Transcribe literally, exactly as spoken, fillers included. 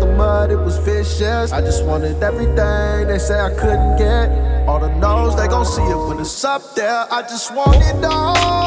the mud, it was vicious. I just wanted everything they say I couldn't get. All the no's, they gon' see it when it's up there. I just want it all.